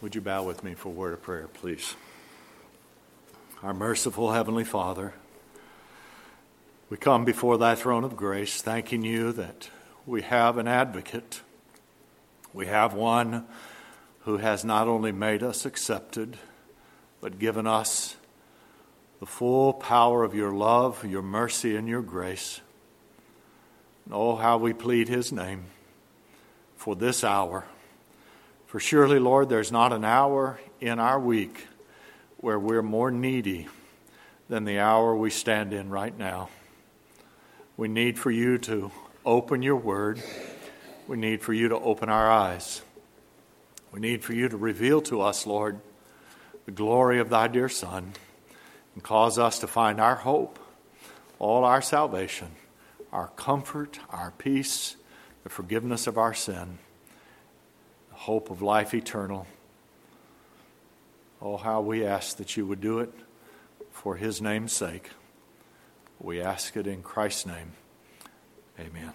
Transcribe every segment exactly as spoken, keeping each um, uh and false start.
Would you bow with me for a word of prayer, please? Our merciful Heavenly Father, we come before thy throne of grace, thanking you that we have an advocate. We have one who has not only made us accepted, but given us the full power of your love, your mercy, and your grace. And oh, how we plead his name for this hour. For surely, Lord, there's not an hour in our week where we're more needy than the hour we stand in right now. We need for you to open your word. We need for you to open our eyes. We need for you to reveal to us, Lord, the glory of thy dear Son, and cause us to find our hope, all our salvation, our comfort, our peace, the forgiveness of our sin, the hope of life eternal. Oh, how we ask that you would do it for his name's sake. We ask it in Christ's name. Amen.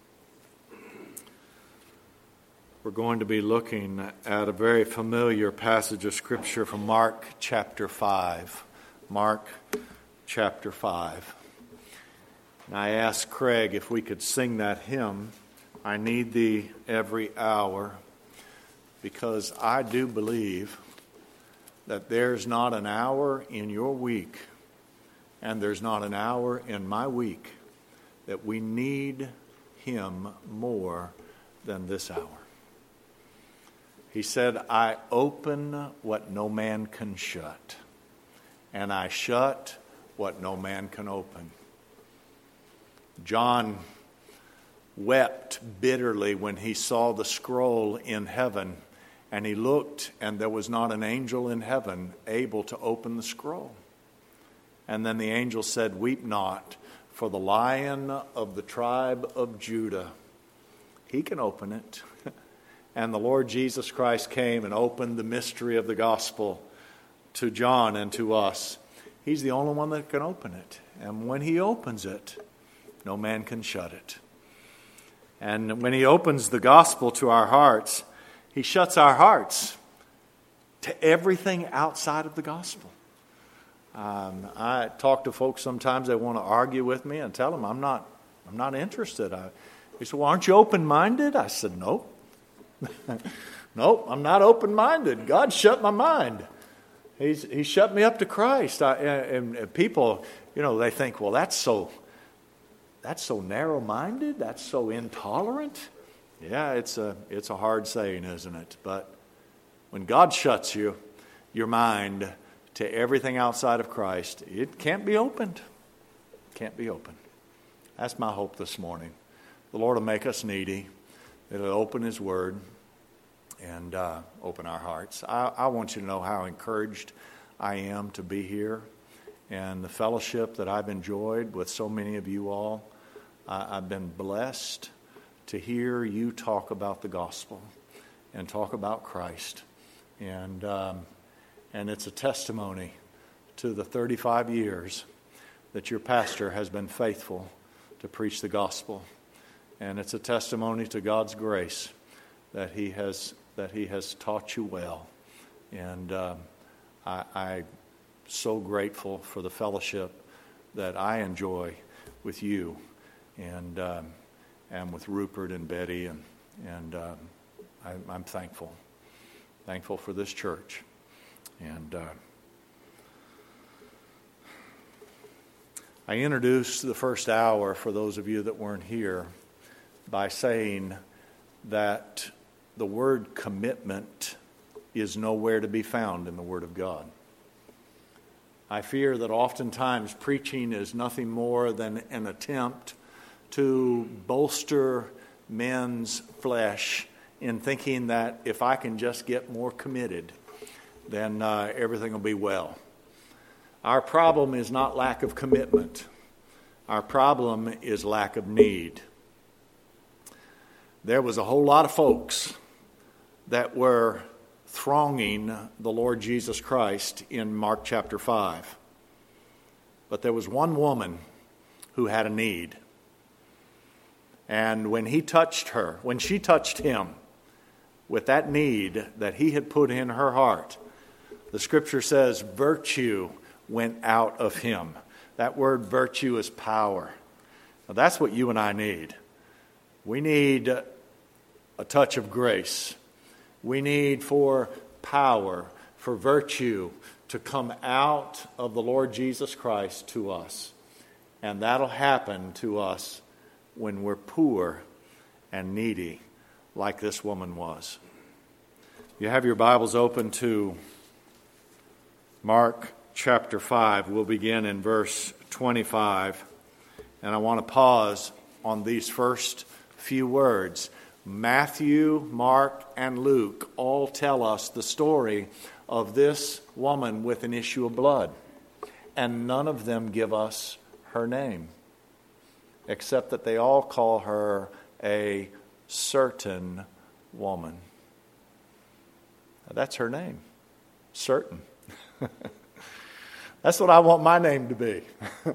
We're going to be looking at a very familiar passage of Scripture from Mark chapter five. Mark chapter five. And I asked Craig if we could sing that hymn, I Need Thee Every Hour, because I do believe that there's not an hour in your week, and there's not an hour in my week, that we need him more than this hour. He said, I open what no man can shut, and I shut what no man can open. John wept bitterly when he saw the scroll in heaven, and he looked, and there was not an angel in heaven able to open the scroll. And then the angel said, weep not, for the Lion of the tribe of Judah, he can open it. And the Lord Jesus Christ came and opened the mystery of the gospel to John and to us. He's the only one that can open it. And when he opens it, no man can shut it. And when he opens the gospel to our hearts, he shuts our hearts to everything outside of the gospel. Um, I talk to folks sometimes, they want to argue with me, and tell them I'm not, I'm not interested. I, they say, well, aren't you open-minded? I said, nope. Nope, I'm not open-minded. God shut my mind. He's He shut me up to Christ. I, and, and people, you know, they think, well, that's so, that's so narrow-minded. That's so intolerant. Yeah, it's a it's a hard saying, isn't it? But when God shuts you, your mind to everything outside of Christ, it can't be opened. Can't be opened. That's my hope this morning. The Lord will make us needy. It'll open his word and uh, open our hearts. I, I want you to know how encouraged I am to be here and the fellowship that I've enjoyed with so many of you all. I, I've been blessed to hear you talk about the gospel and talk about Christ. And um, and it's a testimony to the thirty-five years that your pastor has been faithful to preach the gospel. And it's a testimony to God's grace that He has that He has taught you well. And um, I, I'm so grateful for the fellowship that I enjoy with you, and um, and with Rupert and Betty, and and um, I, I'm thankful, thankful for this church. And uh, I introduced the first hour for those of you that weren't here by saying that the word commitment is nowhere to be found in the Word of God. I fear that oftentimes preaching is nothing more than an attempt to bolster men's flesh in thinking that if I can just get more committed, then uh, everything will be well. Our problem is not lack of commitment. Our problem is lack of need. There was a whole lot of folks that were thronging the Lord Jesus Christ in Mark chapter five. But there was one woman who had a need. And when he touched her, when she touched him, with that need that he had put in her heart, the scripture says virtue went out of him. That word virtue is power. Now that's what you and I need. We need a touch of grace. We need for power, for virtue to come out of the Lord Jesus Christ to us. And that'll happen to us when we're poor and needy, like this woman was. You have your Bibles open to Mark chapter five. We'll begin in verse twenty-five. And I want to pause on these first few words. Matthew, Mark, and Luke all tell us the story of this woman with an issue of blood. And none of them give us her name, except that they all call her a certain woman. Now, that's her name, certain. That's what I want my name to be.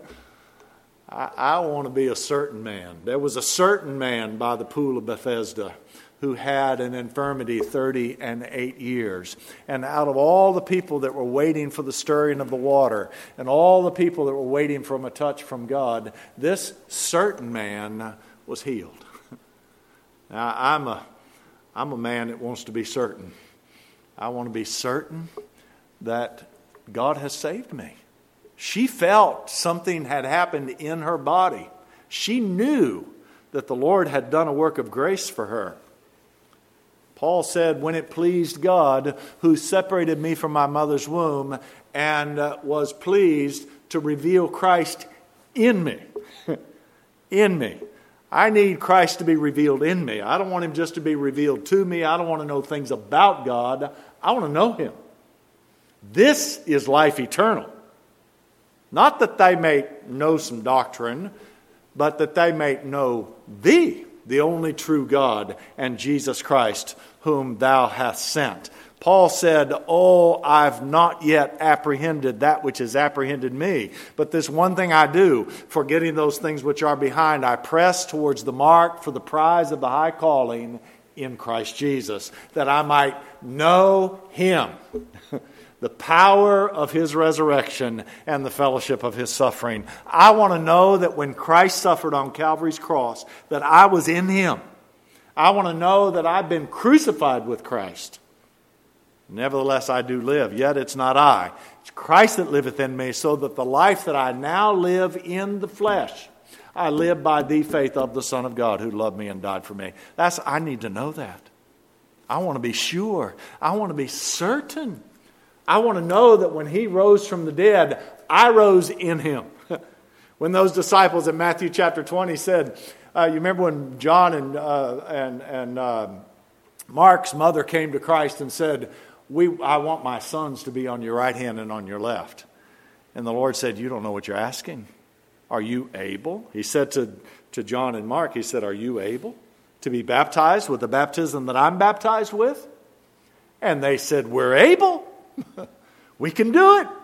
I, I want to be a certain man. There was a certain man by the pool of Bethesda who had an infirmity thirty and eight years. And out of all the people that were waiting for the stirring of the water, and all the people that were waiting for a touch from God, this certain man was healed. Now, I'm a, I'm a man that wants to be certain. I want to be certain that God has saved me. She felt something had happened in her body. She knew that the Lord had done a work of grace for her. Paul said, when it pleased God, who separated me from my mother's womb and uh, was pleased to reveal Christ in me. In me. I need Christ to be revealed in me. I don't want him just to be revealed to me. I don't want to know things about God. I want to know him. This is life eternal. Not that they may know some doctrine, but that they may know thee, the only true God, and Jesus Christ, whom thou hast sent. Paul said, oh, I've not yet apprehended that which has apprehended me. But this one thing I do, forgetting those things which are behind, I press towards the mark for the prize of the high calling in Christ Jesus, that I might know him, the power of his resurrection and the fellowship of his suffering. I want to know that when Christ suffered on Calvary's cross, that I was in him. I want to know that I've been crucified with Christ. Nevertheless, I do live, yet it's not I. It's Christ that liveth in me, so that the life that I now live in the flesh, I live by the faith of the Son of God who loved me and died for me. That's, I need to know that. I want to be sure. I want to be certain. I want to know that when he rose from the dead, I rose in him. When those disciples in Matthew chapter twenty said, uh, you remember when John and uh, and and uh, Mark's mother came to Christ and said, "We, I want my sons to be on your right hand and on your left." And the Lord said, "You don't know what you're asking. Are you able?" He said to, to John and Mark, he said, "Are you able to be baptized with the baptism that I'm baptized with?" And they said, "We're able. We can do it."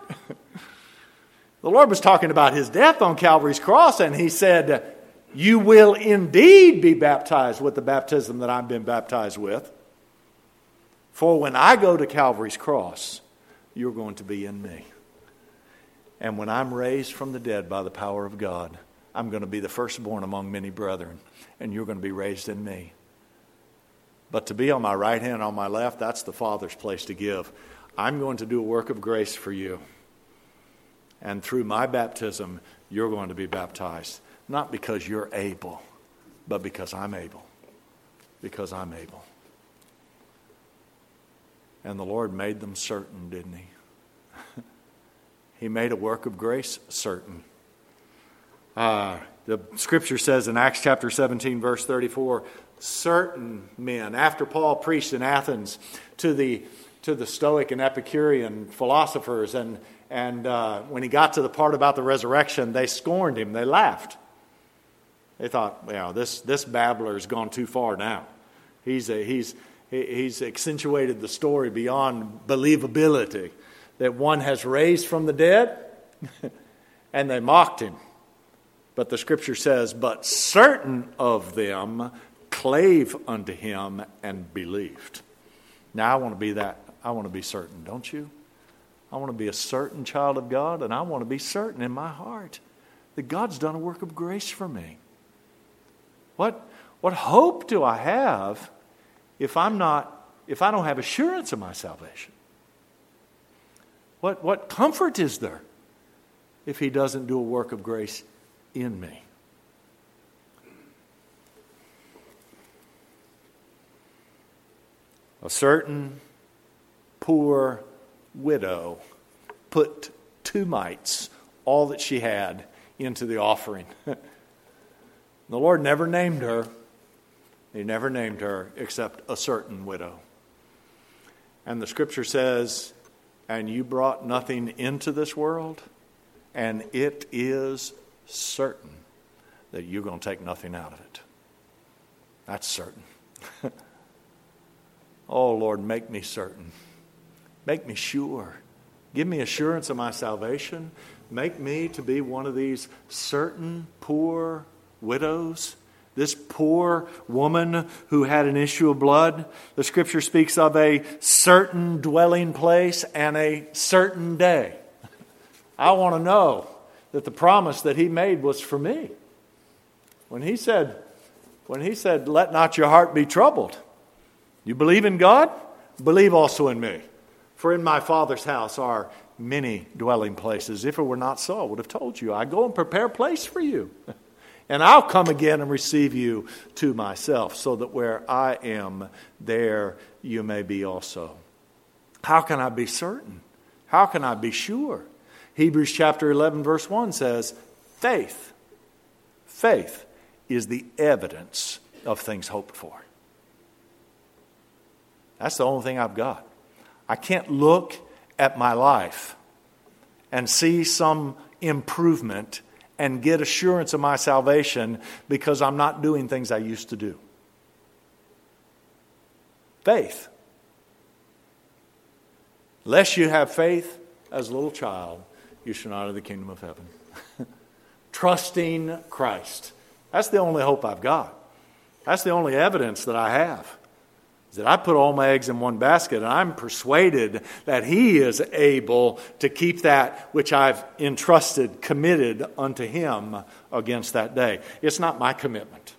The Lord was talking about his death on Calvary's cross, and he said, "You will indeed be baptized with the baptism that I've been baptized with. For when I go to Calvary's cross, you're going to be in me. And when I'm raised from the dead by the power of God, I'm going to be the firstborn among many brethren, and you're going to be raised in me. But to be on my right hand, on my left, that's the Father's place to give. I'm going to do a work of grace for you. And through my baptism, you're going to be baptized. Not because you're able, but because I'm able. Because I'm able." And the Lord made them certain, didn't he? He made a work of grace certain. Uh, the scripture says in Acts chapter seventeen, verse thirty-four, certain men, after Paul preached in Athens to the to the Stoic and Epicurean philosophers, and and uh, when he got to the part about the resurrection, they scorned him. They laughed. They thought, well, this this babbler's gone too far now. He's a, he's he's accentuated the story beyond believability that one has raised from the dead, and they mocked him. But the scripture says, "But certain of them clave unto him and believed." Now I want to be that. I want to be certain, don't you? I want to be a certain child of God, and I want to be certain in my heart that God's done a work of grace for me. What, what hope do I have if I'm not, if I don't have assurance of my salvation? What, what comfort is there if He doesn't do a work of grace in me? A certain poor widow put two mites, all that she had, into the offering. The Lord never named her. He never named her except a certain widow. And the Scripture says, and you brought nothing into this world, and it is certain that you're going to take nothing out of it. That's certain. Oh, Lord, make me certain. Make me sure. Give me assurance of my salvation. Make me to be one of these certain poor widows. This poor woman who had an issue of blood. The Scripture speaks of a certain dwelling place and a certain day. I want to know that the promise that He made was for me. When He said, when He said, let not your heart be troubled. You believe in God? Believe also in me. For in my Father's house are many dwelling places. If it were not so, I would have told you. I go and prepare a place for you. And I'll come again and receive you to myself, so that where I am, there you may be also. How can I be certain? How can I be sure? Hebrews chapter eleven verse one says, faith, faith is the evidence of things hoped for. That's the only thing I've got. I can't look at my life and see some improvement and get assurance of my salvation because I'm not doing things I used to do. Faith. Unless you have faith as a little child, you shall not enter the kingdom of heaven. Trusting Christ. That's the only hope I've got. That's the only evidence that I have. That I put all my eggs in one basket, and I'm persuaded that He is able to keep that which I've entrusted, committed unto Him against that day. It's not my commitment.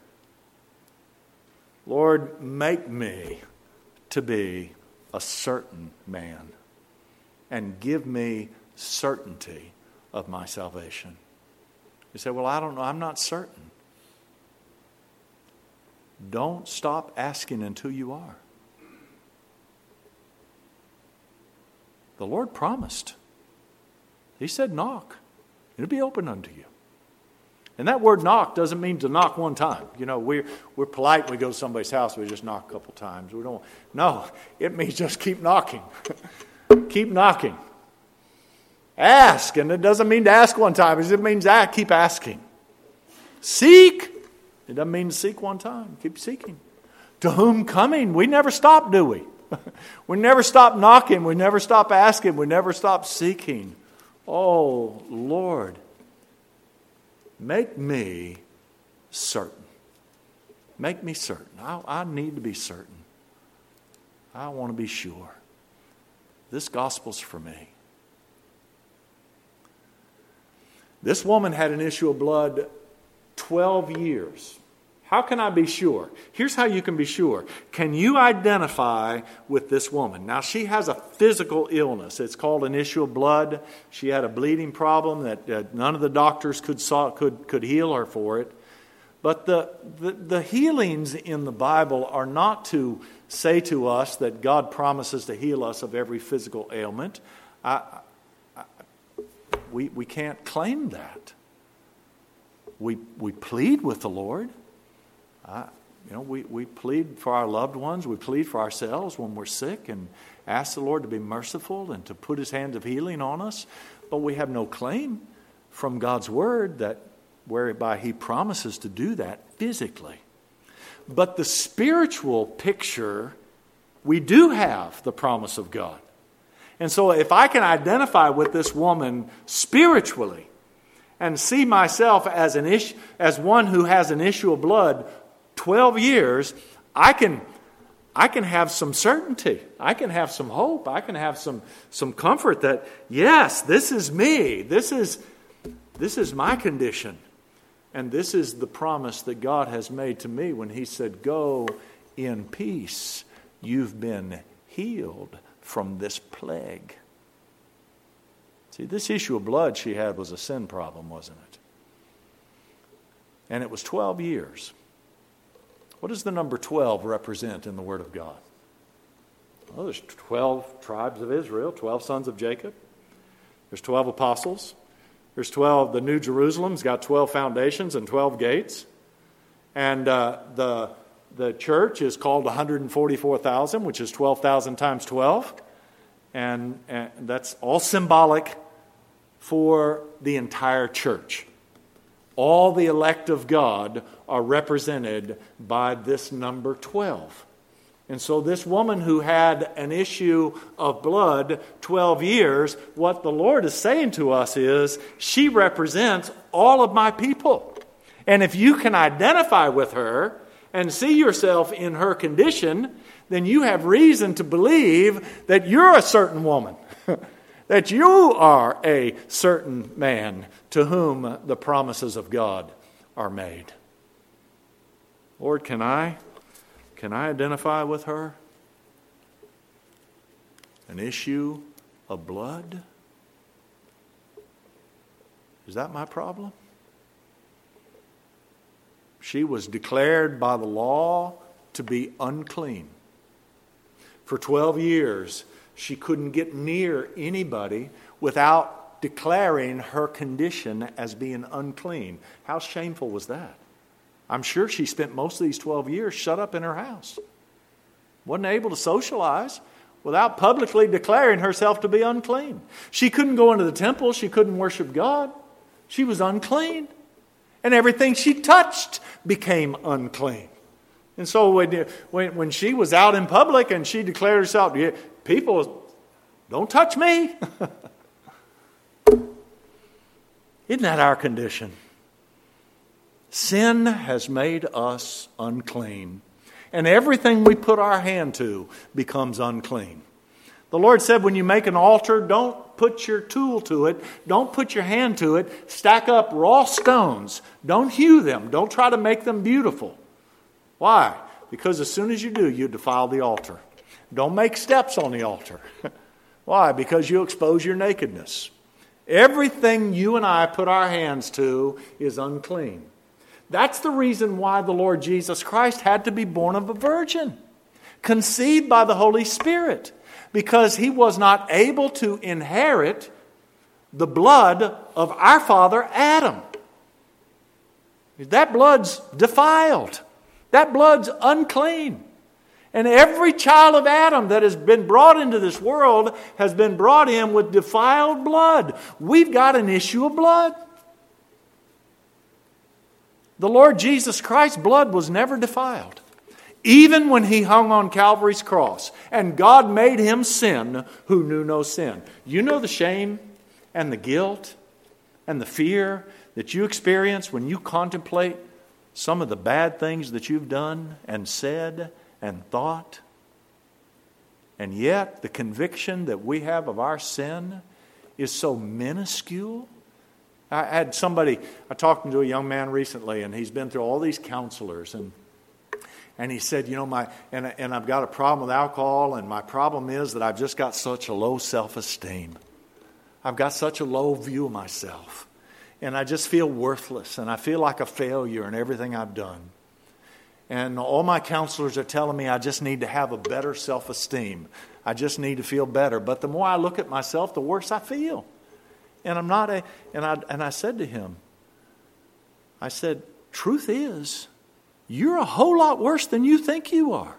Lord, make me to be a certain man and give me certainty of my salvation. You say, well, I don't know. I'm not certain. Don't stop asking until you are. The Lord promised. He said, knock. It'll be open unto you. And that word knock doesn't mean to knock one time. You know, we're, we're polite when we go to somebody's house. We just knock a couple times. We don't. No, it means just keep knocking. Keep knocking. Ask. And it doesn't mean to ask one time. It means that keep asking. Seek. It doesn't mean to seek one time. Keep seeking. To whom coming? We never stop, do we? We never stop knocking. We never stop asking. We never stop seeking. Oh, Lord, make me certain. Make me certain. I, I need to be certain. I want to be sure. This gospel's for me. This woman had an issue of blood twelve years. How can I be sure? Here's how you can be sure. Can you identify with this woman? Now, she has a physical illness. It's called an issue of blood. She had a bleeding problem that uh, none of the doctors could, saw, could, could heal her for it. But the, the, the healings in the Bible are not to say to us that God promises to heal us of every physical ailment. I, I, we, we can't claim that. We, we plead with the Lord. I, you know, we, we plead for our loved ones. We plead for ourselves when we're sick and ask the Lord to be merciful and to put His hand of healing on us. But we have no claim from God's Word that whereby He promises to do that physically. But the spiritual picture, we do have the promise of God. And so if I can identify with this woman spiritually and see myself as an issue, as one who has an issue of blood twelve years, I can I can have some certainty. I can have some hope. I can have some, some comfort that, yes, this is me. This is, this is my condition. And this is the promise that God has made to me when He said, go in peace. You've been healed from this plague. See, this issue of blood she had was a sin problem, wasn't it? And it was twelve years. What does the number twelve represent in the Word of God? Well, there's twelve tribes of Israel, twelve sons of Jacob. There's twelve apostles. There's twelve, the New Jerusalem's got twelve foundations and twelve gates. And uh, the, the church is called one hundred forty-four thousand, which is twelve thousand times twelve. And, and that's all symbolic for the entire church. All the elect of God are represented by this number twelve. And so this woman who had an issue of blood twelve years, what the Lord is saying to us is, she represents all of my people. And if you can identify with her and see yourself in her condition, then you have reason to believe that you're a certain woman, that you are a certain man to whom the promises of God are made. Lord, can I, can I identify with her? An issue of blood? Is that my problem? She was declared by the law to be unclean. For twelve years, she couldn't get near anybody without declaring her condition as being unclean. How shameful was that? I'm sure she spent most of these twelve years shut up in her house. Wasn't able to socialize without publicly declaring herself to be unclean. She couldn't go into the temple. She couldn't worship God. She was unclean. And everything she touched became unclean. And so when, when, when she was out in public and she declared herself, people, don't touch me. Isn't that our condition? Sin has made us unclean. And everything we put our hand to becomes unclean. The Lord said when you make an altar, don't put your tool to it. Don't put your hand to it. Stack up raw stones. Don't hew them. Don't try to make them beautiful. Why? Because as soon as you do, you defile the altar. Don't make steps on the altar. Why? Because you expose your nakedness. Everything you and I put our hands to is unclean. That's the reason why the Lord Jesus Christ had to be born of a virgin, conceived by the Holy Spirit, because He was not able to inherit the blood of our father Adam. That blood's defiled. That blood's unclean. And every child of Adam that has been brought into this world has been brought in with defiled blood. We've got an issue of blood. The Lord Jesus Christ's blood was never defiled. Even when He hung on Calvary's cross and God made Him sin who knew no sin. You know the shame and the guilt and the fear that you experience when you contemplate some of the bad things that you've done and said and thought. And yet the conviction that we have of our sin is so minuscule. I had somebody, I talked to a young man recently, and he's been through all these counselors, and and he said, you know, my and, and I've got a problem with alcohol, and my problem is that I've just got such a low self-esteem. I've got such a low view of myself. And I just feel worthless, and I feel like a failure in everything I've done. And all my counselors are telling me I just need to have a better self-esteem. I just need to feel better. But the more I look at myself, the worse I feel. And I'm not a, and I and I said to him, I said, truth is, you're a whole lot worse than you think you are.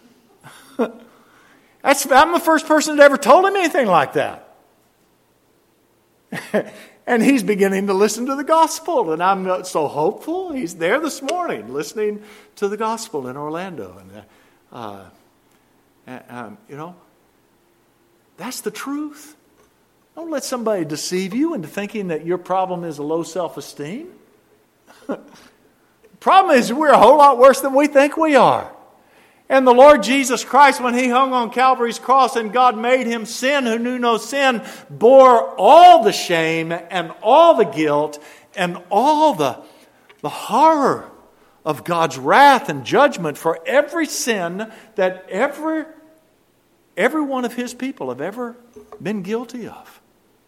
That's, I'm the first person that ever told him anything like that. And he's beginning to listen to the gospel. And I'm so hopeful. He's there this morning listening to the gospel in Orlando. And, uh, and um, you know, that's the truth. Don't let somebody deceive you into thinking that your problem is a low self-esteem. The problem is we're a whole lot worse than we think we are. And the Lord Jesus Christ, when He hung on Calvary's cross and God made Him sin who knew no sin, bore all the shame and all the guilt and all the, the horror of God's wrath and judgment for every sin that every, every one of His people have ever been guilty of.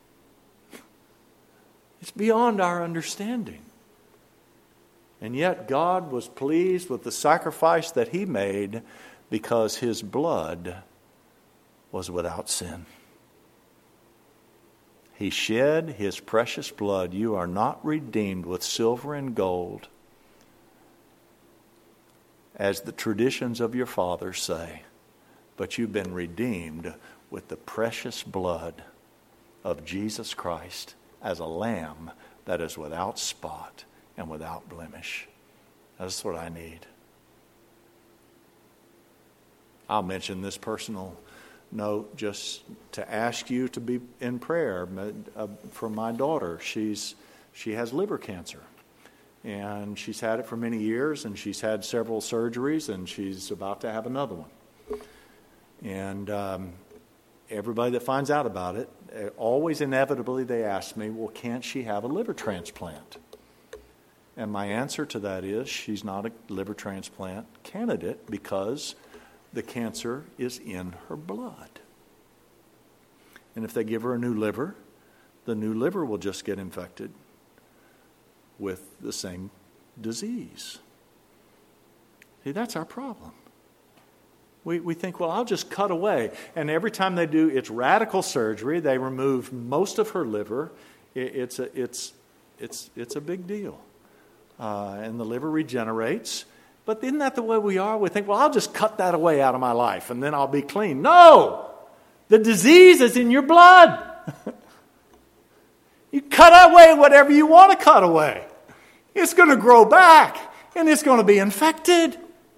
It's beyond our understanding. And yet God was pleased with the sacrifice that He made because His blood was without sin. He shed His precious blood. You are not redeemed with silver and gold, as the traditions of your fathers say, but you've been redeemed with the precious blood of Jesus Christ as a lamb that is without spot and without blemish. That's what I need. I'll mention this personal note just to ask you to be in prayer for my daughter. She's she has liver cancer, and she's had it for many years, and she's had several surgeries, and she's about to have another one. And um, everybody that finds out about it, always inevitably they ask me, well, can't she have a liver transplant? And my answer to that is she's not a liver transplant candidate because the cancer is in her blood. And if they give her a new liver, the new liver will just get infected with the same disease. See, that's our problem. We we think, well, I'll just cut away. And every time they do, it's radical surgery. They remove most of her liver. It, it's a it's it's it's a big deal. Uh, and the liver regenerates. But isn't that the way we are? We think, well, I'll just cut that away out of my life and then I'll be clean. No! The disease is in your blood. You cut away whatever you want to cut away. It's going to grow back and it's going to be infected.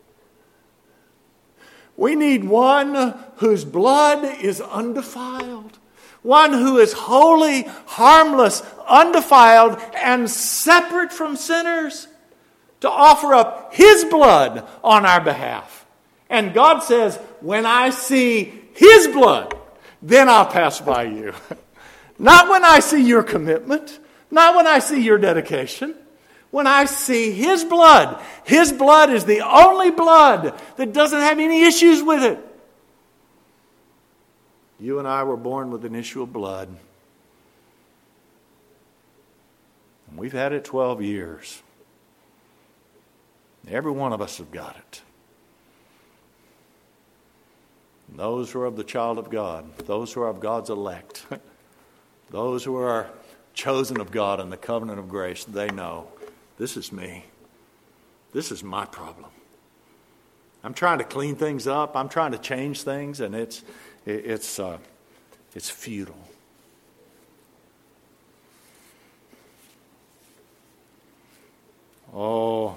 We need one whose blood is undefiled. One who is holy, harmless, undefiled, and separate from sinners, to offer up His blood on our behalf. And God says, when I see His blood, then I'll pass by you. Not when I see your commitment, not when I see your dedication. When I see His blood. His blood is the only blood that doesn't have any issues with it. You and I were born with an issue of blood. And we've had it twelve years. Every one of us have got it. And those who are of the child of God, those who are of God's elect, those who are chosen of God in the covenant of grace, they know, this is me. This is my problem. I'm trying to clean things up. I'm trying to change things, and it's it's uh, it's futile. Oh,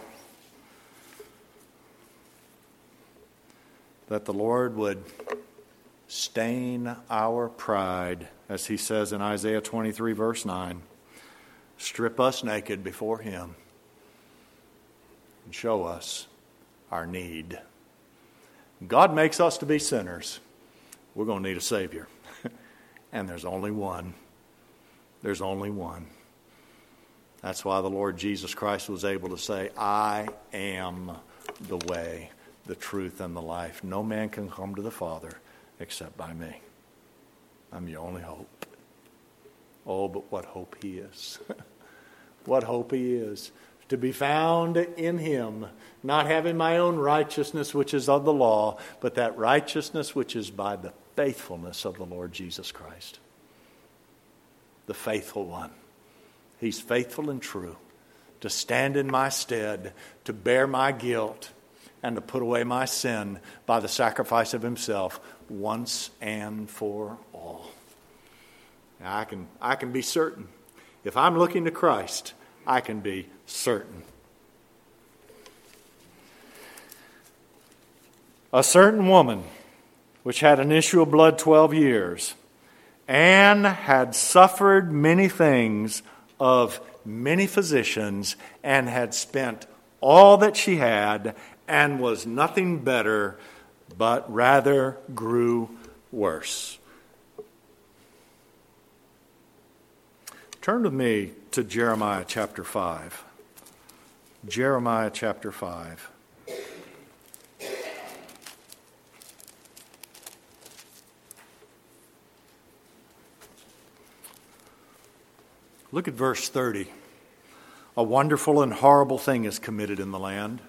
that the Lord would stain our pride, as He says in Isaiah twenty-three, verse nine. Strip us naked before Him and show us our need. God makes us to be sinners. We're going to need a Savior. And there's only one. There's only one. That's why the Lord Jesus Christ was able to say, I am the way, the truth, and the life. No man can come to the Father except by me. I'm your only hope. Oh, but what hope He is. What hope He is. To be found in Him, not having my own righteousness which is of the law, but that righteousness which is by the faithfulness of the Lord Jesus Christ. The faithful one. He's faithful and true to stand in my stead, to bear my guilt, and to put away my sin by the sacrifice of Himself once and for all. Now, I can, I can be certain. If I'm looking to Christ, I can be certain. A certain woman, which had an issue of blood twelve years, and had suffered many things of many physicians, and had spent all that she had, and was nothing better, but rather grew worse. Turn with me to Jeremiah chapter five. Jeremiah chapter five. Look at verse thirty. A wonderful and horrible thing is committed in the land.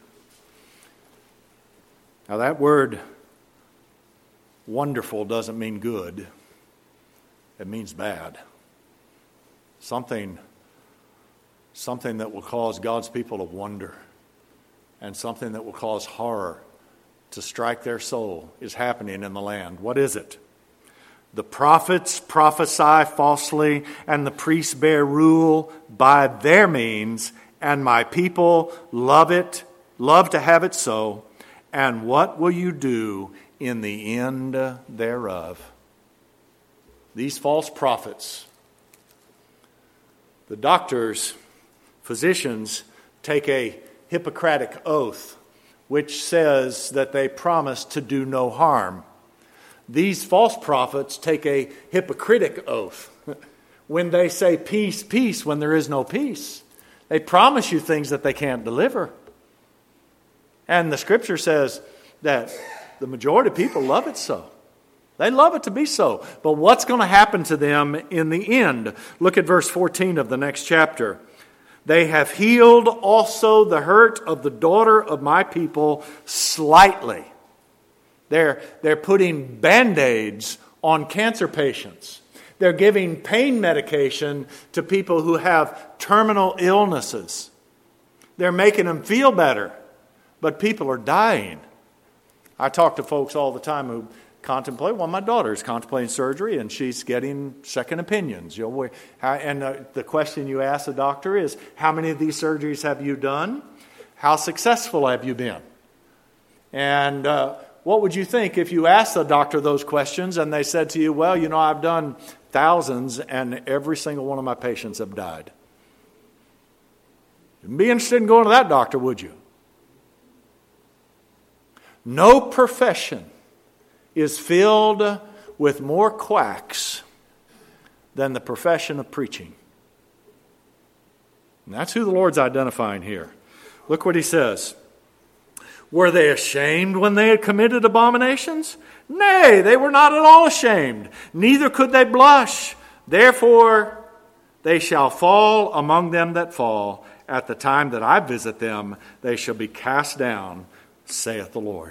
Now that word wonderful doesn't mean good. It means bad. Something, something that will cause God's people to wonder, and something that will cause horror to strike their soul is happening in the land. What is it? The prophets prophesy falsely, and the priests bear rule by their means, and my people love it, love to have it so. And what will you do in the end thereof? These false prophets, the doctors, physicians, take a Hippocratic oath, which says that they promise to do no harm. These false prophets take a hypocritic oath when they say peace, peace, when there is no peace. They promise you things that they can't deliver. And the scripture says that the majority of people love it so. They love it to be so. But what's going to happen to them in the end? Look at verse fourteen of the next chapter. They have healed also the hurt of the daughter of my people slightly. They're, they're putting Band-Aids on cancer patients. They're giving pain medication to people who have terminal illnesses. They're making them feel better, but people are dying. I talk to folks all the time who contemplate, well, my daughter is contemplating surgery and she's getting second opinions. You know, and the question you ask the doctor is, how many of these surgeries have you done? How successful have you been? And uh, what would you think if you asked the doctor those questions and they said to you, well, you know, I've done thousands and every single one of my patients have died? You'd be interested in going to that doctor, would you? No profession is filled with more quacks than the profession of preaching. And that's who the Lord's identifying here. Look what he says. Were they ashamed when they had committed abominations? Nay, they were not at all ashamed. Neither could they blush. Therefore, they shall fall among them that fall. At the time that I visit them, they shall be cast down, saith the Lord.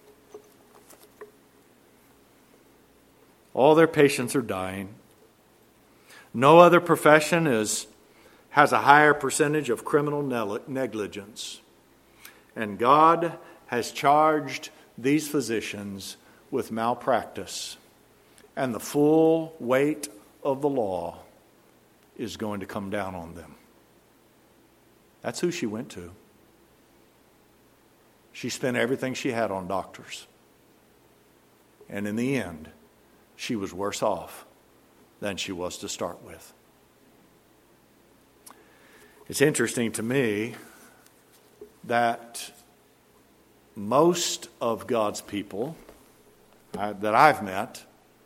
All their patients are dying. No other profession is, has a higher percentage of criminal negligence. And God has charged these physicians with malpractice. And the full weight of the law is going to come down on them. That's who she went to. She spent everything she had on doctors. And in the end, she was worse off than she was to start with. It's interesting to me that most of God's people uh, that I've met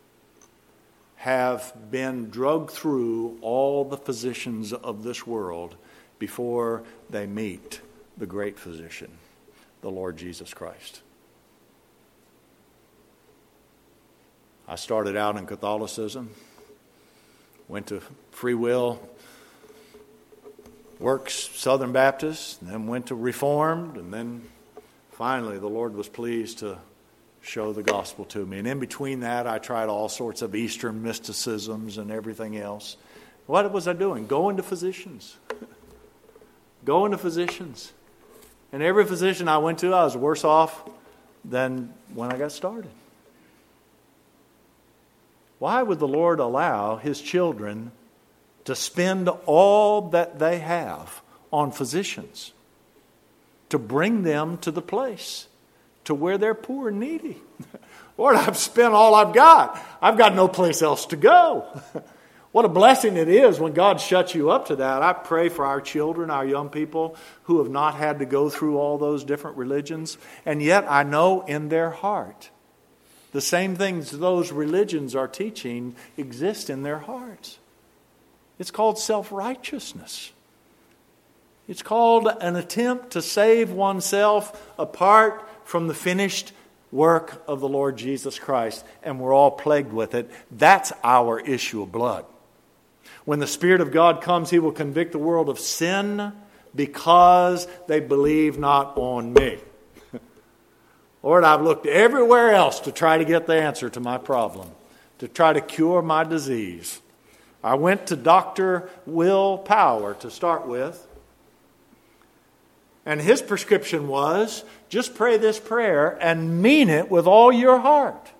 have been drugged through all the physicians of this world before they meet the great physician, the Lord Jesus Christ. I started out in Catholicism, went to Free Will Works Southern Baptist, and then went to Reformed, and then finally the Lord was pleased to show the gospel to me. And in between that, I tried all sorts of Eastern mysticisms and everything else. What was I doing? Going to physicians. Going to physicians. And every physician I went to, I was worse off than when I got started. Why would the Lord allow His children to spend all that they have on physicians, to bring them to the place to where they're poor and needy? Lord, I've spent all I've got. I've got no place else to go. What a blessing it is when God shuts you up to that. I pray for our children, our young people who have not had to go through all those different religions. And yet I know in their heart, the same things those religions are teaching exist in their hearts. It's called self-righteousness. It's called an attempt to save oneself apart from the finished work of the Lord Jesus Christ. And we're all plagued with it. That's our issue of blood. When the Spirit of God comes, He will convict the world of sin because they believe not on me. Lord, I've looked everywhere else to try to get the answer to my problem, to try to cure my disease. I went to Doctor Will Power to start with. And his prescription was, just pray this prayer and mean it with all your heart.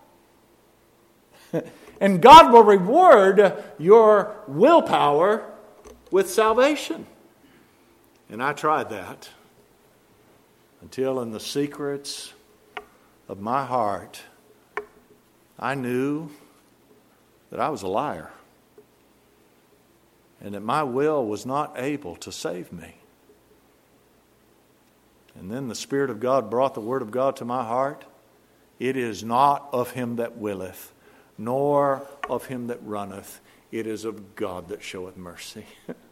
And God will reward your willpower with salvation. And I tried that until in the secrets of my heart, I knew that I was a liar. And that my will was not able to save me. And then the Spirit of God brought the Word of God to my heart. It is not of him that willeth, nor of him that runneth. It is of God that showeth mercy.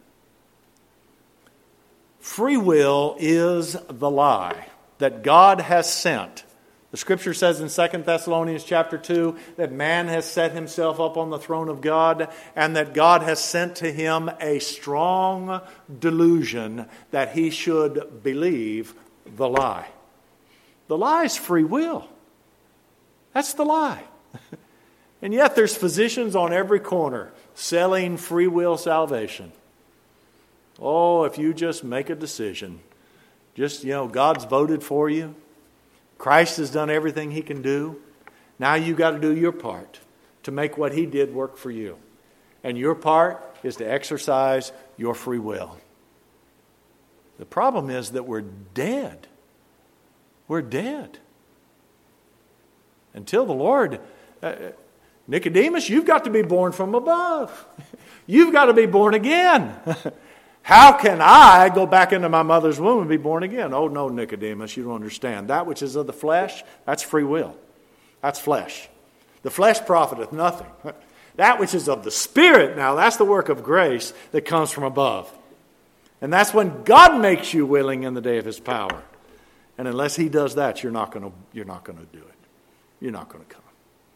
Free will is the lie that God has sent. The Scripture says in Second Thessalonians chapter two that man has set himself up on the throne of God and that God has sent to him a strong delusion that he should believe the lie. The lie is free will. That's the lie. And yet there's physicians on every corner selling free will salvation. Oh, if you just make a decision, just, you know, God's voted for you. Christ has done everything He can do. Now you got to do your part to make what He did work for you. And your part is to exercise your free will. The problem is that we're dead. We're dead. Until the Lord... Uh, Nicodemus, you've got to be born from above. You've got to be born again. How can I go back into my mother's womb and be born again? Oh, no, Nicodemus, you don't understand. That which is of the flesh, that's free will. That's flesh. The flesh profiteth nothing. That which is of the Spirit, now, that's the work of grace that comes from above. And that's when God makes you willing in the day of His power. And unless He does that, you're not going to, you're not going to do it. You're not going to come.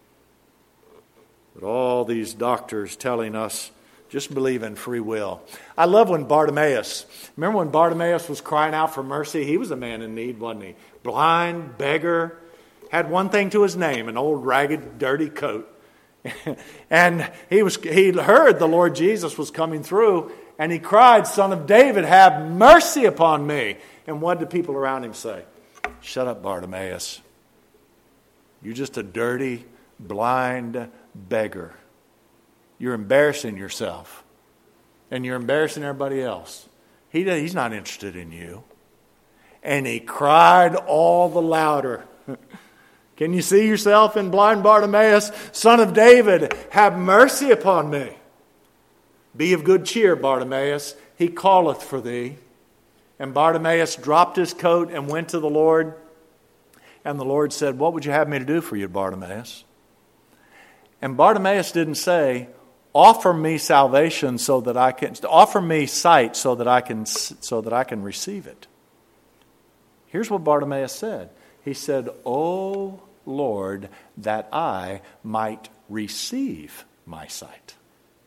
But all these doctors telling us, just believe in free will. I love when Bartimaeus, remember when Bartimaeus was crying out for mercy? He was a man in need, wasn't he? Blind, beggar, had one thing to his name, an old ragged, dirty coat. And he was he heard the Lord Jesus was coming through, and he cried, Son of David, have mercy upon me. And what did people around him say? Shut up, Bartimaeus. You're just a dirty, blind beggar. You're embarrassing yourself. And you're embarrassing everybody else. He, he's not interested in you. And he cried all the louder. Can you see yourself in blind Bartimaeus? Son of David, have mercy upon me. Be of good cheer, Bartimaeus. He calleth for thee. And Bartimaeus dropped his coat and went to the Lord. And the Lord said, what would you have me to do for you, Bartimaeus? And Bartimaeus didn't say, offer me salvation so that I can, offer me sight so that I can, so that I can receive it. Here's what Bartimaeus said. He said, O Lord, that I might receive my sight.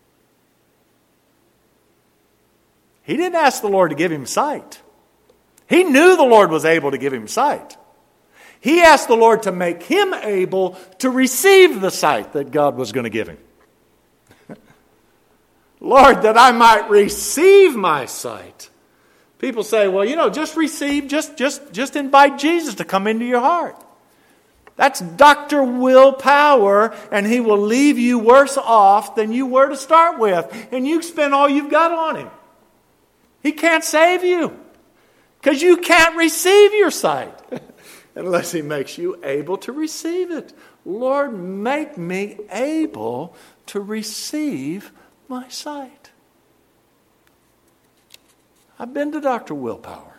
He didn't ask the Lord to give him sight. He knew the Lord was able to give him sight. He asked the Lord to make him able to receive the sight that God was going to give him. Lord, that I might receive my sight. People say, well, you know, just receive, just, just, just invite Jesus to come into your heart. That's Doctor Will Power, and He will leave you worse off than you were to start with. And you spend all you've got on Him. He can't save you because you can't receive your sight. Unless He makes you able to receive it. Lord, make me able to receive my sight. I've been to Doctor Willpower.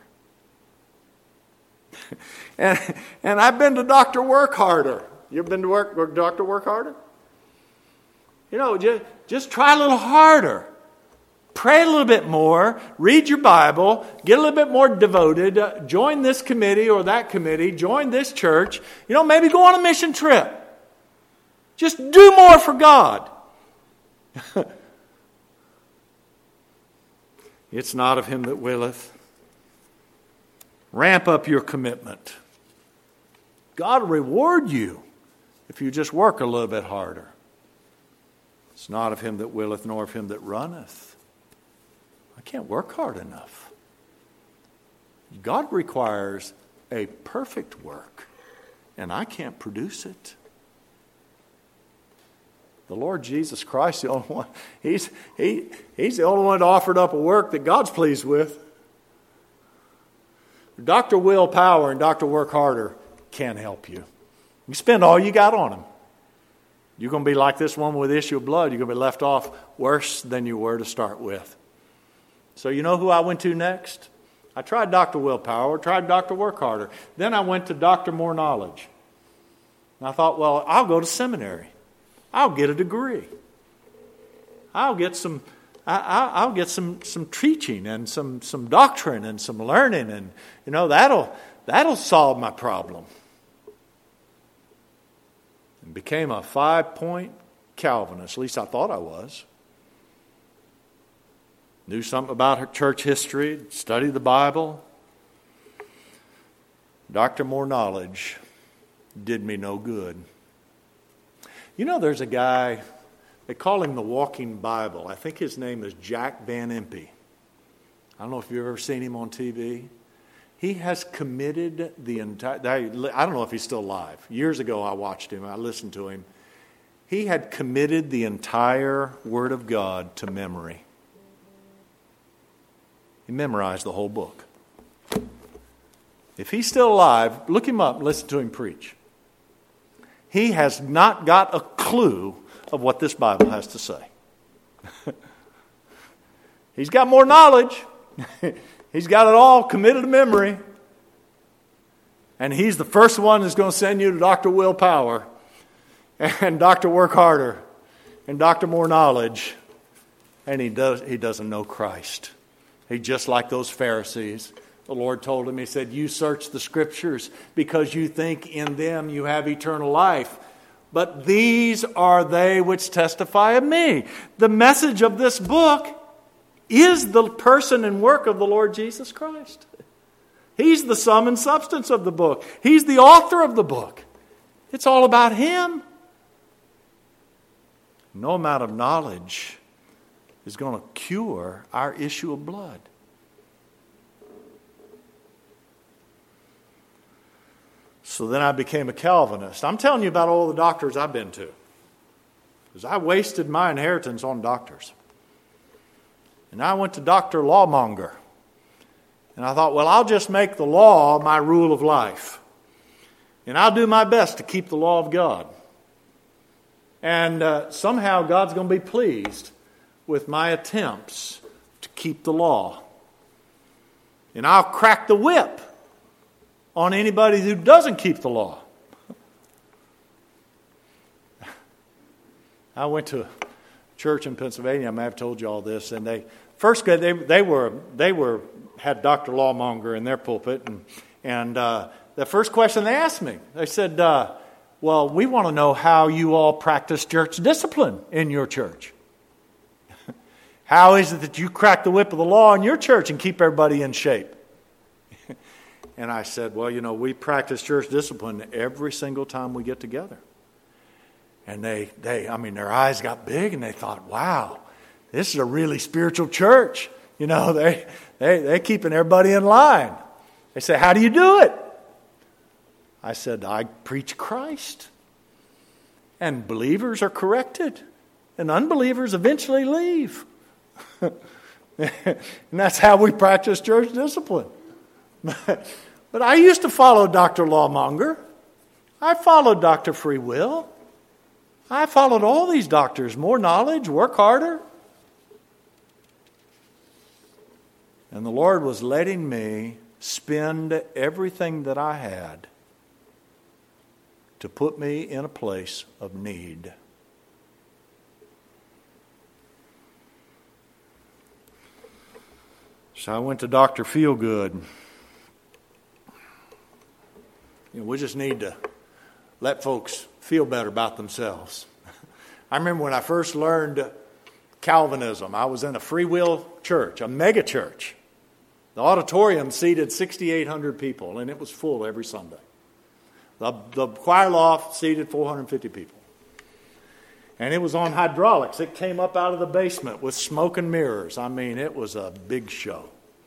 and, and I've been to Doctor Work Harder. You ever been to work, Doctor Work Harder? You know, just, just try a little harder. Pray a little bit more. Read your Bible. Get a little bit more devoted. Uh, join this committee or that committee. Join this church. You know, maybe go on a mission trip. Just do more for God. It's not of him that willeth. Ramp up your commitment. God will reward you if you just work a little bit harder. It's not of him that willeth, nor of him that runneth. I can't work hard enough. God requires a perfect work, and I can't produce it. The Lord Jesus Christ, the only one, he's, he, he's the only one that offered up a work that God's pleased with. Doctor Willpower and Doctor Work Harder can't help you. You spend all you got on them. You're going to be like this woman with the issue of blood. You're going to be left off worse than you were to start with. So you know who I went to next? I tried Doctor Willpower, tried Doctor Work Harder. Then I went to Doctor More Knowledge. And I thought, well, I'll go to seminary. I'll get a degree. I'll get some. I, I'll get some some teaching and some some doctrine and some learning, and you know that'll that'll solve my problem. And became a five-point Calvinist. At least I thought I was. Knew something about her church history. Studied the Bible. Doctor More Knowledge did me no good. You know, there's a guy, they call him the Walking Bible. I think his name is Jack Van Impe. I don't know if you've ever seen him on T V. He has committed the entire, I don't know if he's still alive. Years ago I watched him, I listened to him. He had committed the entire Word of God to memory. He memorized the whole book. If he's still alive, look him up and listen to him preach. He has not got a clue of what this Bible has to say. He's got more knowledge. He's got it all committed to memory. And he's the first one that's going to send you to Doctor Willpower and Doctor Work Harder and Doctor More Knowledge. And he does he doesn't know Christ. He's just like those Pharisees. The Lord told him, he said, you search the Scriptures because you think in them you have eternal life. But these are they which testify of me. The message of this book is the person and work of the Lord Jesus Christ. He's the sum and substance of the book. He's the author of the book. It's all about Him. No amount of knowledge is going to cure our issue of blood. So then I became a Calvinist. I'm telling you about all the doctors I've been to. Because I wasted my inheritance on doctors. And I went to Doctor Lawmonger. And I thought, well, I'll just make the law my rule of life. And I'll do my best to keep the law of God. And uh, somehow God's going to be pleased with my attempts to keep the law. And I'll crack the whip on anybody who doesn't keep the law. I went to a church in Pennsylvania. I may have told you all this. And they first they they were they were had Doctor Lawmonger in their pulpit, and and uh, the first question they asked me, they said, uh, "Well, we want to know how you all practice church discipline in your church. How is it that you crack the whip of the law in your church and keep everybody in shape?" And I said, well, you know, we practice church discipline every single time we get together. And they, they, I mean, their eyes got big and they thought, wow, this is a really spiritual church. You know, they, they, they're keeping everybody in line. They said, how do you do it? I said, I preach Christ. And believers are corrected. And unbelievers eventually leave. And that's how we practice church discipline. But I used to follow Doctor Lawmonger. I followed Doctor Free Will. I followed all these doctors. More Knowledge, Work Harder. And the Lord was letting me spend everything that I had to put me in a place of need. So I went to Doctor Feelgood. You know, we just need to let folks feel better about themselves. I remember when I first learned Calvinism, I was in a free will church, a mega church. The auditorium seated sixty-eight hundred people, and it was full every Sunday. The, the choir loft seated four hundred fifty people. And it was on hydraulics. It came up out of the basement with smoke and mirrors. I mean, it was a big show.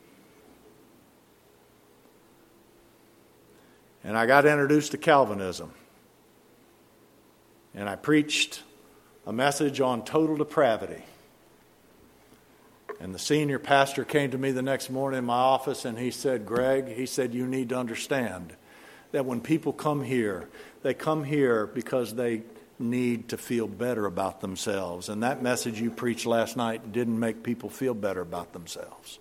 And I got introduced to Calvinism. And I preached a message on total depravity. And the senior pastor came to me the next morning in my office and he said, Greg, he said, you need to understand that when people come here, they come here because they need to feel better about themselves. And that message you preached last night didn't make people feel better about themselves.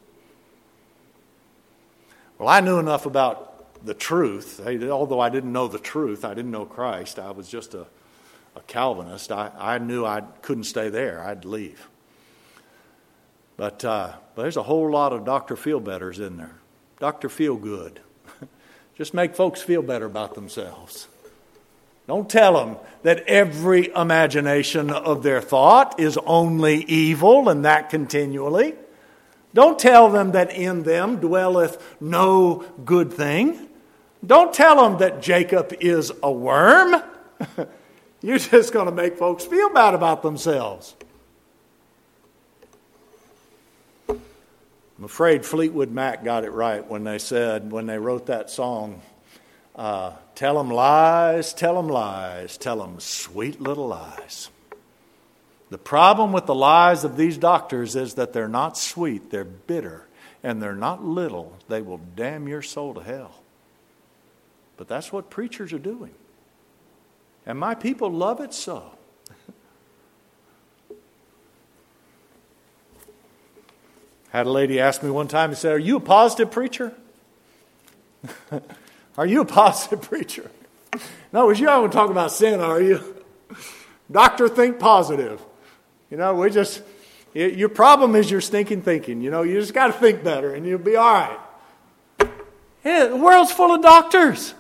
Well, I knew enough about the truth. Although I didn't know the truth, I didn't know Christ. I was just a, a Calvinist. I, I knew I couldn't stay there. I'd leave. But, uh, but there's a whole lot of Doctor Feel-Betters in there. Doctor Feel-Good. Just make folks feel better about themselves. Don't tell them that every imagination of their thought is only evil and that continually. Don't tell them that in them dwelleth no good thing. Don't tell them that Jacob is a worm. You're just going to make folks feel bad about themselves. I'm afraid Fleetwood Mac got it right when they said, when they wrote that song, uh, tell them lies, tell them lies, tell them sweet little lies. The problem with the lies of these doctors is that they're not sweet, they're bitter, and they're not little. They will damn your soul to hell. But that's what preachers are doing. And my people love it so. Had a lady ask me one time and said, are you a positive preacher? Are you a positive preacher? No, you haven't talked about sin, are you? Doctor, think positive. You know, we just, your problem is your stinking thinking. You know, you just got to think better and you'll be all right. Yeah, the world's full of doctors.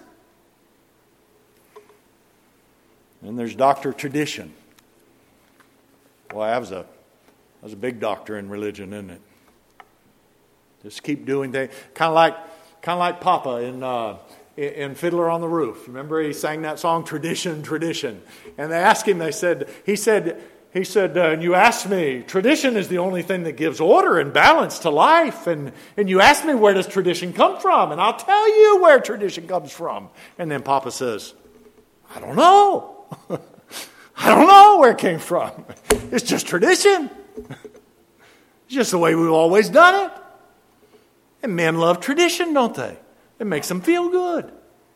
And there's Doctor Tradition. Boy, I was a, I was a big doctor in religion, isn't it? Just keep doing things. Kind of like, kind of like Papa in uh, in Fiddler on the Roof. Remember he sang that song, Tradition, Tradition. And they asked him, they said, he said, he said, uh, and you asked me, tradition is the only thing that gives order and balance to life. And, and you asked me, where does tradition come from? And I'll tell you where tradition comes from. And then Papa says, I don't know. I don't know where it came from. It's just tradition. It's just the way we've always done it. And men love tradition, don't they? It makes them feel good.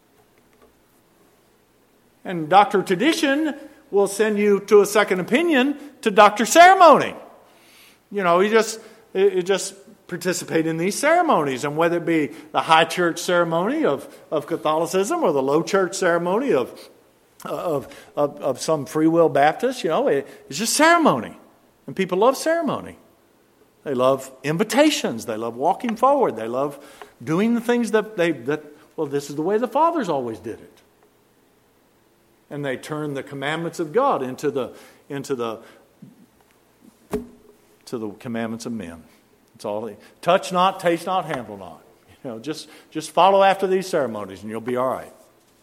And Doctor Tradition will send you to a second opinion to Doctor Ceremony. You know, you just you just participate in these ceremonies, and whether it be the high church ceremony of, of Catholicism or the low church ceremony of of, of of some Free Will Baptist, you know, it, it's just ceremony, and people love ceremony. They love invitations. They love walking forward. They love doing the things that they that well, this is the way the fathers always did it. And they turn the commandments of God into the into the to the commandments of men. It's all they, touch not, taste not, handle not. You know, just just follow after these ceremonies, and you'll be all right.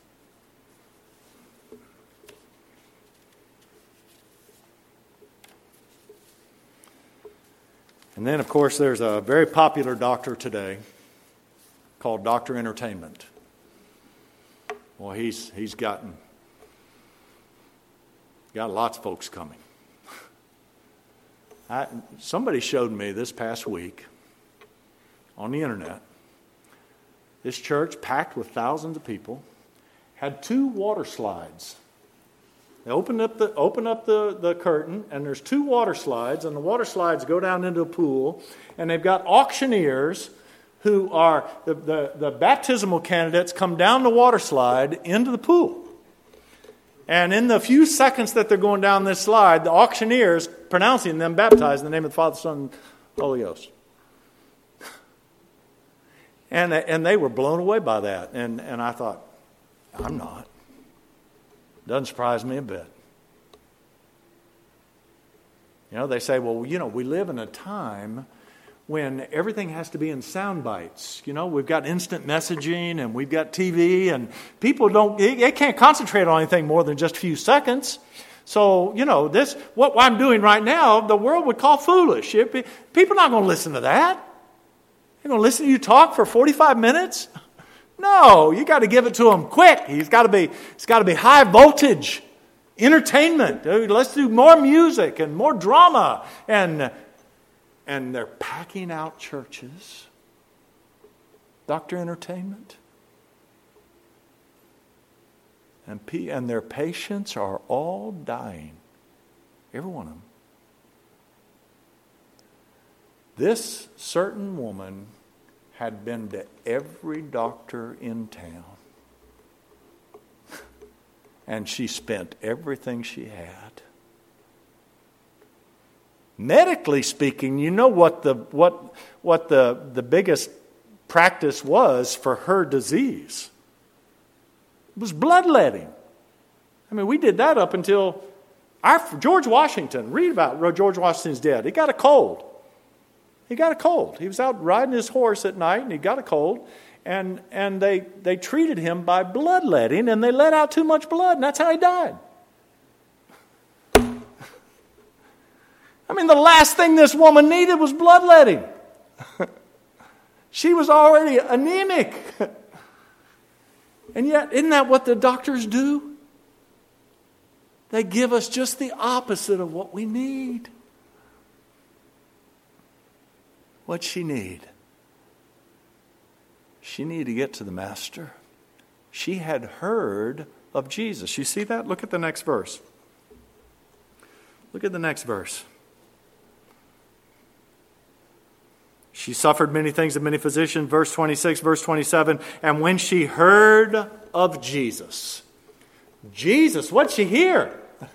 And then, of course, there's a very popular doctor today called Doctor Entertainment. Well, he's he's gotten got lots of folks coming. I, somebody showed me this past week on the internet. This church, packed with thousands of people, had two water slides They open up the open up the, the curtain, and there's two water slides, and the water slides go down into a pool, and they've got auctioneers who are the, the, the baptismal candidates come down the water slide into the pool. And in the few seconds that they're going down this slide, the auctioneers pronouncing them baptized in the name of the Father, Son, and Holy Ghost. And, and they were blown away by that. And, and I thought, I'm not. Doesn't surprise me a bit. You know, they say, well, you know, we live in a time when everything has to be in sound bites. You know, we've got instant messaging and we've got T V, and people don't, they can't concentrate on anything more than just a few seconds. So, you know, this, what I'm doing right now, the world would call foolish. People are not going to listen to that. They're going to listen to you talk for forty-five minutes? No, you got to give it to them quick. He's got to be, it's got to be high voltage entertainment. Let's do more music and more drama. And, and they're packing out churches. Doctor entertainment. And, and their patients are all dying. Every one of them. This certain woman had been to every doctor in town. And she spent everything she had. Medically speaking, you know what the what what the, the biggest practice was for her disease? It was bloodletting. I mean, we did that up until our George Washington. Read about George Washington's dead. He got a cold. He got a cold. He was out riding his horse at night, and he got a cold. And and they, they treated him by bloodletting, and they let out too much blood, and that's how he died. I mean, the last thing this woman needed was bloodletting. She was already anemic. And yet, isn't that what the doctors do? They give us just the opposite of what we need. What'd she need? She needed to get to the Master. She had heard of Jesus. You see that? Look at the next verse. Look at the next verse. She suffered many things of many physicians. Verse twenty-six, verse twenty-seven. And when she heard of Jesus. Jesus, what'd she hear?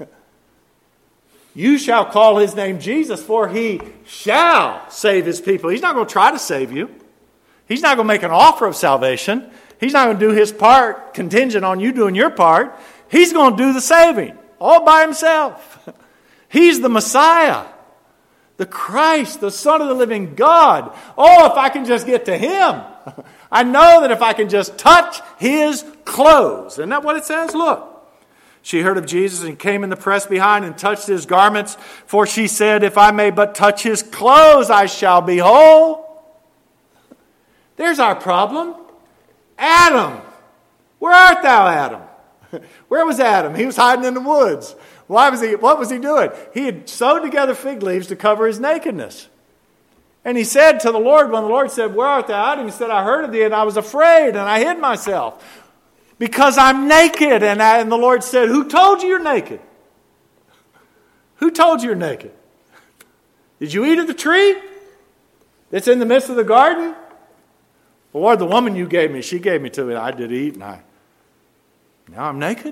You shall call his name Jesus, for he shall save his people. He's not going to try to save you. He's not going to make an offer of salvation. He's not going to do his part contingent on you doing your part. He's going to do the saving all by himself. He's the Messiah, the Christ, the Son of the living God. Oh, if I can just get to him. I know that if I can just touch his clothes. Isn't that what it says? Look. She heard of Jesus and came in the press behind and touched his garments. For she said, if I may but touch his clothes, I shall be whole. There's our problem. Adam. Where art thou, Adam? Where was Adam? He was hiding in the woods. Why was he? What was he doing? He had sewed together fig leaves to cover his nakedness. And he said to the Lord, when the Lord said, where art thou, Adam? He said, I heard of thee and I was afraid and I hid myself. Because I'm naked. And, I, and the Lord said, who told you you're naked? Who told you you're naked? Did you eat of the tree that's in the midst of the garden? Well, Lord, the woman you gave me, she gave me to it. I did eat and I, now I'm naked.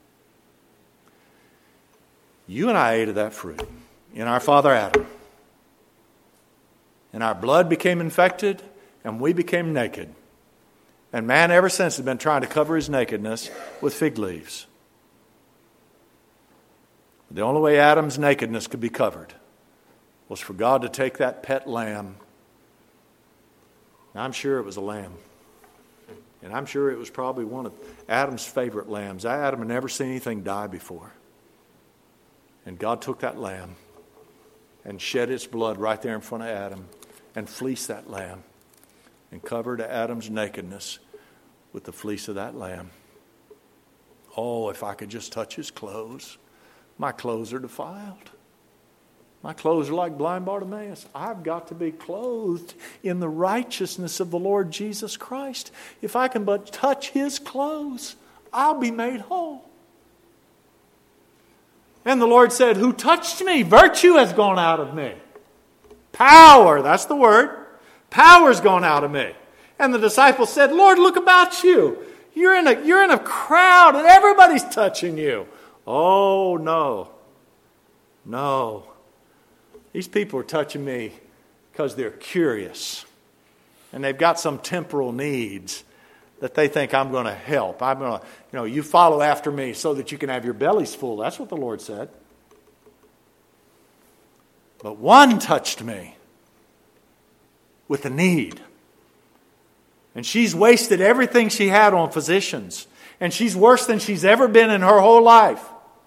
You and I ate of that fruit in our father Adam. And our blood became infected and we became naked. And man ever since has been trying to cover his nakedness with fig leaves. The only way Adam's nakedness could be covered was for God to take that pet lamb. Now, I'm sure it was a lamb. And I'm sure it was probably one of Adam's favorite lambs. Adam had never seen anything die before. And God took that lamb and shed its blood right there in front of Adam and fleeced that lamb and covered Adam's nakedness with the fleece of that lamb. Oh, if I could just touch his clothes. My clothes are defiled. My clothes are like blind Bartimaeus. I've got to be clothed in the righteousness of the Lord Jesus Christ. If I can but touch his clothes, I'll be made whole. And the Lord said, who touched me? Virtue has gone out of me. Power, that's the word. Power's gone out of me. And the disciples said, Lord, look about you. You're in a, you're in a crowd and everybody's touching you. Oh, no. No. These people are touching me because they're curious. And they've got some temporal needs that they think I'm going to help. I'm going to, you know, you follow after me so that you can have your bellies full. That's what the Lord said. But one touched me with a need. And she's wasted everything she had on physicians. And she's worse than she's ever been in her whole life.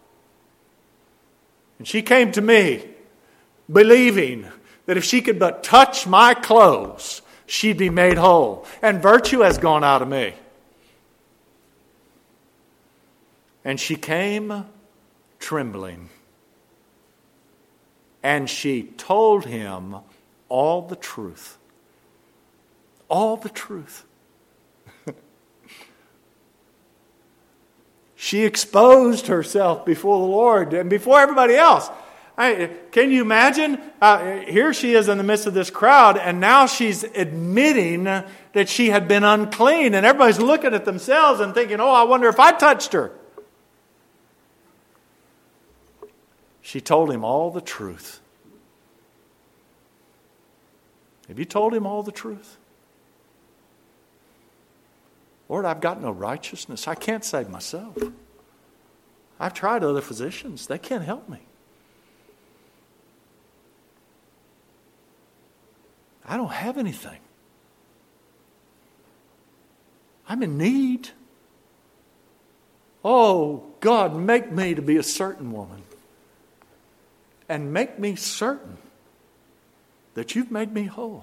And she came to me believing that if she could but touch my clothes, she'd be made whole. And virtue has gone out of me. And she came trembling. And she told him all the truth. All the truth. She exposed herself before the Lord and before everybody else. I, can you imagine? Uh, here she is in the midst of this crowd, and now she's admitting that she had been unclean. And everybody's looking at themselves and thinking, oh, I wonder if I touched her. She told him all the truth. Have you told him all the truth? Lord, I've got no righteousness. I can't save myself. I've tried other physicians. They can't help me. I don't have anything. I'm in need. Oh, God, make me to be a certain woman. And make me certain that you've made me whole.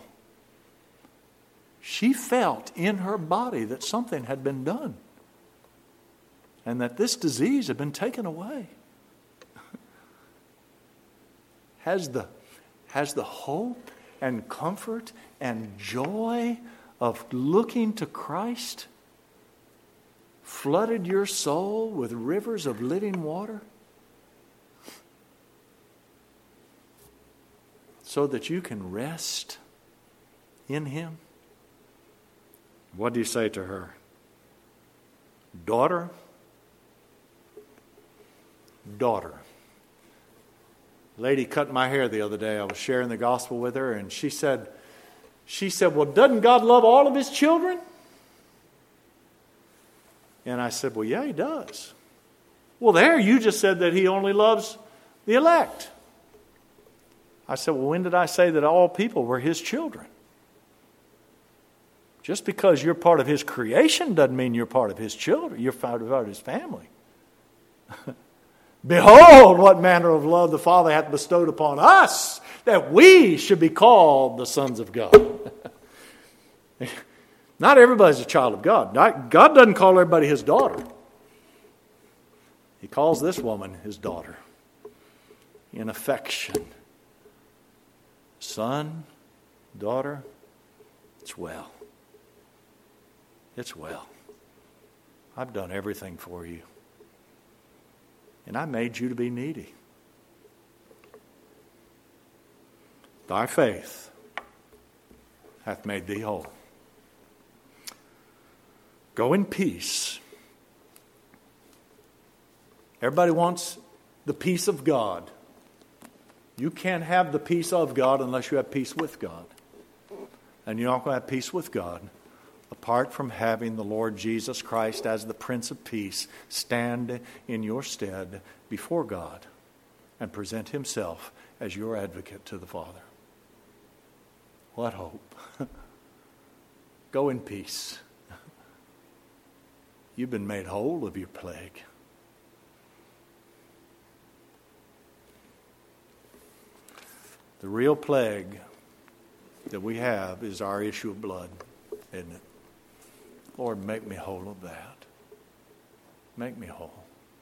She felt in her body that something had been done. And that this disease had been taken away. Has the, has the hope and comfort and joy of looking to Christ flooded your soul with rivers of living water? So that you can rest in Him? What do you say to her? Daughter, daughter. Lady cut my hair the other day. I was sharing the gospel with her, and she said, she said, well, doesn't God love all of His children? And I said, well, yeah, He does. Well, there you just said that He only loves the elect. I said, well, when did I say that all people were His children? Just because you're part of His creation doesn't mean you're part of His children. You're part of His family. Behold, what manner of love the Father hath bestowed upon us, that we should be called the sons of God. Not everybody's a child of God. Not, God doesn't call everybody His daughter. He calls this woman His daughter in affection. Son, daughter, it's well. It's well. I've done everything for you. And I made you to be needy. Thy faith hath made thee whole. Go in peace. Everybody wants the peace of God. You can't have the peace of God unless you have peace with God. And you're not going to have peace with God apart from having the Lord Jesus Christ as the Prince of Peace stand in your stead before God and present Himself as your advocate to the Father. What hope. Go in peace. You've been made whole of your plague. The real plague that we have is our issue of blood, isn't it? Lord, make me whole of that. Make me whole.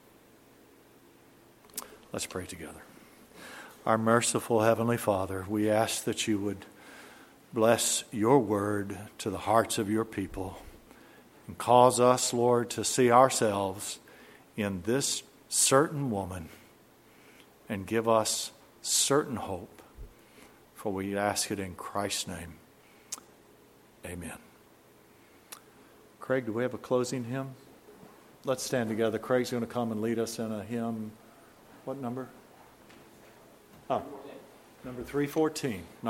Let's pray together. Our merciful Heavenly Father, we ask that you would bless your word to the hearts of your people and cause us, Lord, to see ourselves in this certain woman and give us certain hope. For we ask it in Christ's name. Amen. Craig, do we have a closing hymn? Let's stand together. Craig's going to come and lead us in a hymn. What number? Oh, number three fourteen.